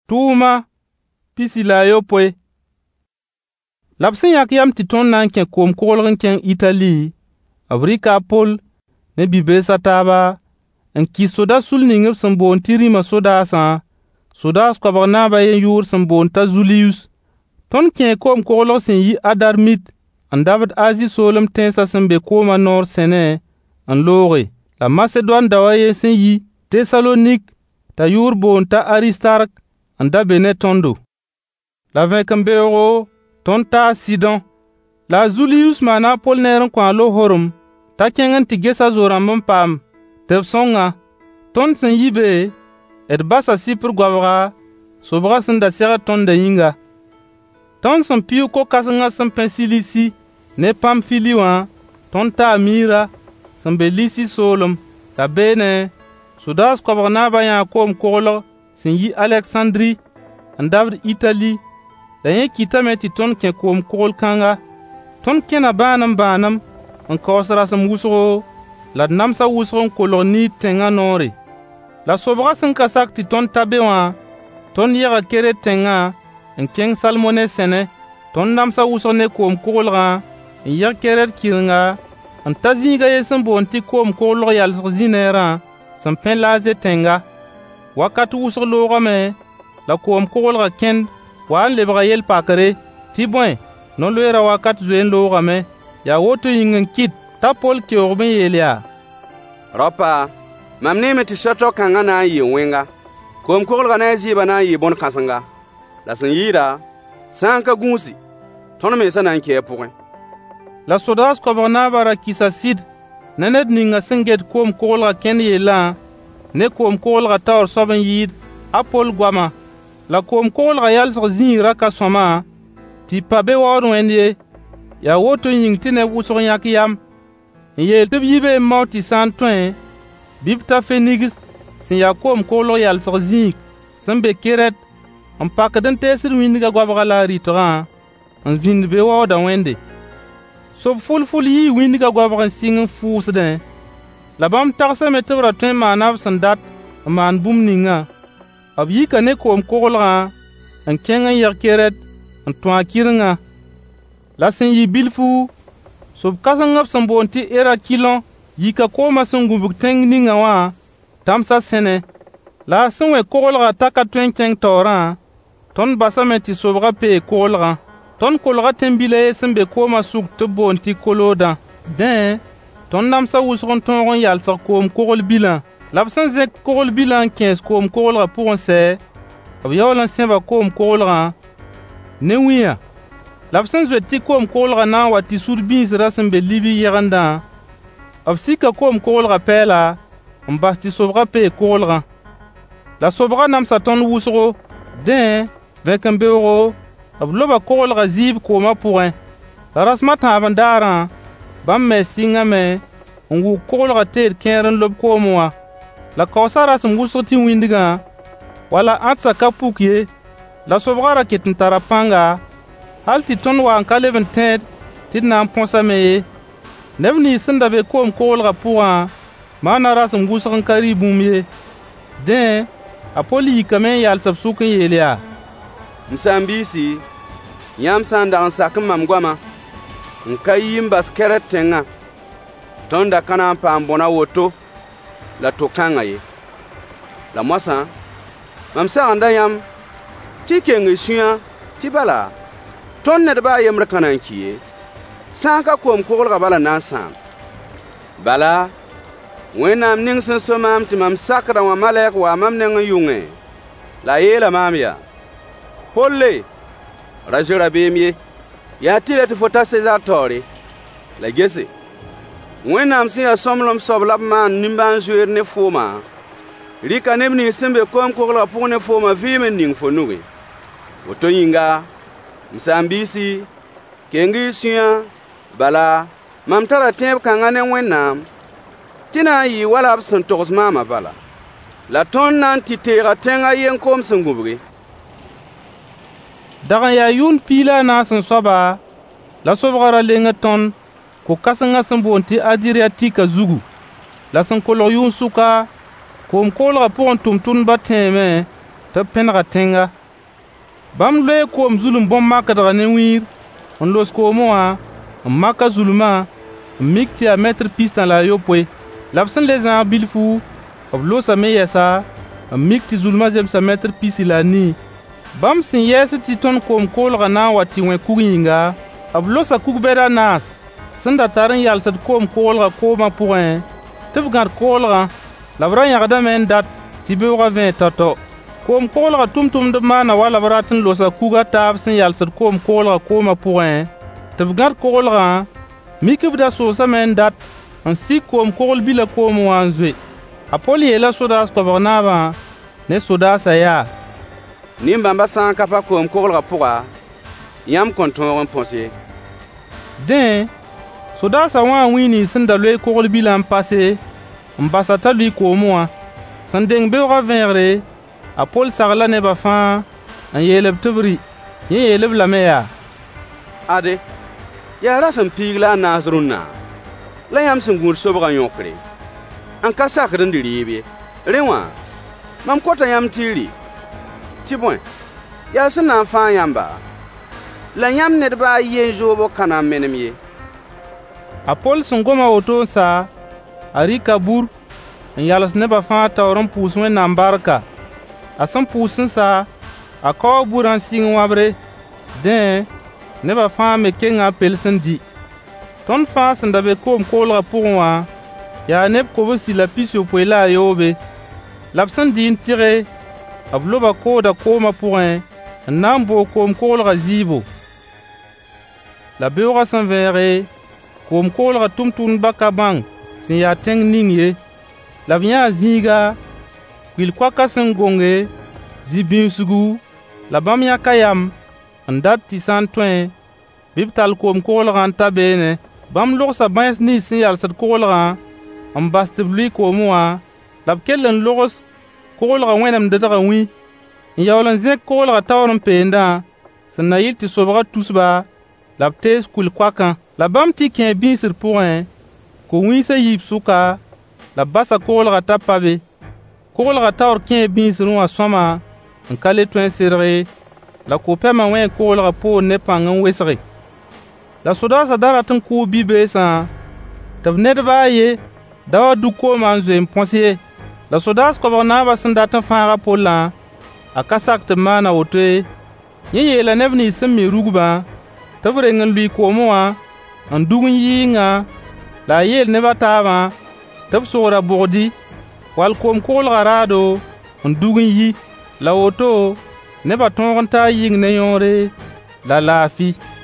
Tuma Pisilayopoe. La b sẽn yãk yam tɩ tõnd na n kẽ koom-koglg n kẽng Itali, b rɩka a Pol ne bi-bees a taaba n kɩs soda sul ning b sẽn boond tɩ Rĩmã sodaasã, sodaas koabg naabã yen yʋʋr sẽn boond t'a Zuliyus. Tõnd kẽe koom-koglg sẽn yi Adarmit n dabd Azi soolem tẽnsã sẽn be koomã noor sẽne n looge, la Masedoan dao a yen sẽn yi Tesalonik t'a yʋʋr boond t'a Aristark n da be ne tõndo. La vẽkembeoogo tõnd taa Sidõ. La a Zuliyus maana a Pol neer n kõ a lohorem t'a kẽng n tɩ ges a zo-rãmb n paam tɩ b sõnga. Tõnd sẽn yi be, d basa Sɩpr goabga, sobgã sẽn da segd tõndã yĩnga. Tõnd sẽn pɩʋʋg ko-kãsengã sẽn pẽ Silisi ne Pamfili wã, tõnd taa Mira sẽn be Lisi soolem. La beene, sodaas koabg naabã yãa koom-koglg sẽn yi Aleksãndri n dabd Itali, la yẽ kɩtame tɩ tõnd kẽ koom-kogl kãnga. Tõnd kẽna bãanem n kaoos rasem wʋsgo, la d namsa wʋsg n kolg Niid tẽngã noore. La sobgã sẽn ka sak tɩ tõnd ta be wã, tõnd yɛga Keret tẽngã n kẽng Salmone sẽne. Tõnd namsa wʋsg ne koom-koglgã n yɛg Keret kɩrenga n ta zĩiga ye sẽn boond tɩ koom-koglg yalsg zĩ-neerã sẽn pẽ Laaze tẽnga. Wakat wʋsg loogame, la koom-koglgã kẽnd wa n lebga yel-pakre tɩ bõe, no-loeerã wakat zoe n loogame. Yaa woto yĩng n kɩt t'a Pol keoogb n yeel yaa: Raopa, mam neeme tɩ soto-kãngã na n yɩ wẽnga. Koom-koglgã ne a zɩɩbã na n yɩ bõn-kãsenga. La sẽn yɩɩda, sã n ka gũusi, tõnd mensã na n kɩ a pʋgẽ. La sodaas koabg naabã ra kɩsa sɩd ne ned ninga sẽn get koom-koglgã kẽnd yellã ne koom-koglgã taoor soab n yɩɩd a Pol goama. La koom-koglgã yalsg zĩig ra ka sõma tɩ pa be waood wẽnd ye. Yaa woto yĩng tɩ neb wʋsg yãk yam n yeel tɩ b yi be n mao tɩ sã n tõe, bɩ b ta Fenigs sẽn yaa koom-koglg yalsg zĩig sẽn be Keret n pakd n teesd wĩndgã goabga la a rɩtgã n zĩnd be waooda wẽnde. Sob fʋlfʋl yɩɩ wĩndgã goabg n sɩng n fʋʋsdẽ, la bãmb tagsame tɩ b ra tõe n maana b sẽn dat n maan bũmb ningã. B yika ne koom-koglgã n kẽng n yɛg Keret n tõ a kɩrengã. La sẽn yɩ bilfu, sob-kãseng b sẽn boond tɩ Erakilõ yika koomã sẽn gũbg tẽng ningã wã tãmsã sẽne. La a sẽn wẽ koglgã t'a ka tõe n kẽng taoorã, tõnd basame tɩ sobgã pee koglgã. Tõnd kolga tẽn-bila ye sẽn be koomã sʋk tɩ b boond tɩ Kolodã. Dẽ, tõnd namsa wʋsg n tõog n yalsg koom-kogl bilã. La b sẽn zẽk kogl bilã n kẽes koom-koglgã pʋgẽ sɛ, b yaool n sẽba koom-koglgã ne wĩyã. La b sẽn zoet tɩ koom-koglgã na n wa tɩ sud-bĩis ra sẽn be Libi yɛgendã, b sika koom-koglgã pɛɛla n bas tɩ sobgã pee koglgã. La sobgã namsa tõnd wʋsgo. Dẽ, vẽkembeoogo, b loba koglgã zɩɩb koomã pʋgẽ. La rasmã tãab-n-daarã, bãmb me sɩngame n wʋg koglgã teed kẽer n lob koom wã. La kaoosã rasem wʋsg tɩ wĩndgã, wala ãdsã ka puk ye. La sobgã ra ket n tara pãnga, hal tɩ tõnd wa n ka leb n tẽed tɩ d na n põsame ye. Neb nins sẽn da be koom-koglgã pʋgã maana rasem wʋsg n ka rɩ bũmb ye. Dẽ, a Pol yikame n yals b sʋk n yeel yaa: M saam-biisi, yãmb sã n dag n sak n mam goamã n ka yi n bas Keret tẽngã, tõnd da ka na n paam bõna woto la to-kãngã ye. La moasã, mam sagenda yãmb tɩ keng y sũyã tɩ bala, tõnd ned baa yembr ka na n ki ye, sã n ka koom-koglgã bala na n sãam. Bala, Wẽnnaam ning sẽn so maam tɩ mam sakda wã malɛk waa mam neng n yʋngẽ, la a yeela maam yaa: Polle, ra zoe rabeem ye, yaa tɩ la tɩ fo ta Sezar taoore. La gese, Wẽnnaam sẽn yaa sõmblem soab la b maan nimbãan-zoeer ne foomã, rɩka neb nins sẽn be koom-koglgã pʋgẽ ne foomã vɩɩm n ning fo nuge. Woto yĩnga, m saam-biisi, keng y sũyã, bala, mam tara tẽeb kãngã ne Wẽnnaam tɩ na n yɩ wala b sẽn togs maamã bala. La tõnd na n tɩ teega tẽngã yen koom sẽn gũbge. Dag n yaa yʋʋn piig la a naas n soaba, la sobgã ra lengd tõnd ko-kãsengã sẽn boond tɩ Adiriatika zugu. La sẽn kolg yʋʋn sʋka, koom-koglgã pʋgẽ tʋm-tʋmdbã tẽeme tɩ b pẽnega tẽnga. Bam loe koom zulum bõmb makdga ne wĩir n los koomẽ wã n maka zulumã n mik tɩ yaa metr pistã la a yopoe. La b sẽn le zãag bilfu b losame yɛsa n mik tɩ zulumã zemsa metr pisi la a nii. Bãmb sẽn yɛɛs tɩ tõnd koom-koolgã na n wa tɩ wẽ kug yĩnga, b losa kug-bɛda naas sẽn da tar n yalsd koom-koolgã koomã pʋgẽ tɩ b gãd koolgã, la b ra yãgdame n dat tɩ beoogã vẽ tao-tao. Koom-koolgã tʋmtʋmdb maana wala b rat n losa kugã taab sẽn yalsd koom-koolgã koomã pʋgẽ tɩ b gãd koolgã, mik b da soosame n dat n sik koom-koogl bila koomẽ wã n zoe. A Pol yeela sodaas koabg naabã ne sodaasã yaa: Nin-bãmbã sã n ka pa koom-koglgã pʋga, yãmb kõn tõog n põs ye. Dẽ, sodaasã wã wĩ nins sẽn da loe kogl bilã n pase n basa t'a lʋɩ koomẽ wã. Sẽn deng beoogã vẽegre, a Pol sagla nebã fãa n yeel-b tɩ b rɩ. Yẽ yeel-b lame yaa: Ade, yaa ra sẽn piig la a naas rũnnã, la yãmb sẽn gũud sobgã yõkre, n ka sakd n dɩ rɩɩb ye. Rẽ wã, mam kota yãmb tɩ y rɩ, tɩ bõe, yaa sẽn na n fãa yãmba, la yãmb nedbã a yen zoobo ka na n menem ye. A Pol sẽn goma woto n sa, a rɩka bur n yals nebã fãa taoor n pʋʋs Wẽnnaam barka. A sẽn pʋʋs n sa, a kao burã n sɩng wãbre. Dẽ, nebã fãa me kenga n pels n di. Tõnd fãa sẽn da be koom-koolgã pʋgẽ wã yaa neb kobsi la pis-yopoe la a yoobe. La b sẽn dɩ n tɩge, b loba kooda koomã pʋgẽ n na n boog koom-koolgã ziibo. La beoogã sẽn vẽege, koom-koolgã tʋmtʋmdbã ka bãng sẽn yaa tẽng ning ye. La b yãa zĩiga, kuil-koakã sẽn gonge, zi-bĩusgu, la bãmb yãka yam n dat tɩ sã n tõe, bɩ b tall koom-koolgã n ta beene. Bãmb logsa bãens nins sẽn yalsd koglgã n bas tɩ b lʋɩ koomẽ wã, la b kell n logs koglgã wẽnemddgã wĩ, n yaool n zẽk koglgã taoor n peendã sẽn na yɩl tɩ sobgã tusba, la b tees kuil-koakã. La bãmb tɩ kẽ bĩisr pʋgẽ, ko-wĩnsã yiib sʋka, la b basa koglgã t'a pa be. Koglgã taoor kẽ bĩisrẽ wã sõama n ka le tõe n serge, la ko-pɛmã wẽ koglgã poor ne pãng n wesge. La sodaasã da rat n kʋʋ bi-beesã tɩ b nedbã a ye da wa duk koomã n zoe n põs ye. La sodaas koabg naabã sẽn dat n fãag a Pollã, a ka sak tɩ b maana woto ye. Yẽ yeela neb nins sẽn me rugbã tɩ b reng n lʋɩ koomẽ wã n dug n yɩɩngã, la a yeel nebã taabã tɩ b sogra bʋgdi wall koom-koolgã raado n dug n yi. La woto nebã tõog n taa yɩng ne yõore la laafɩ.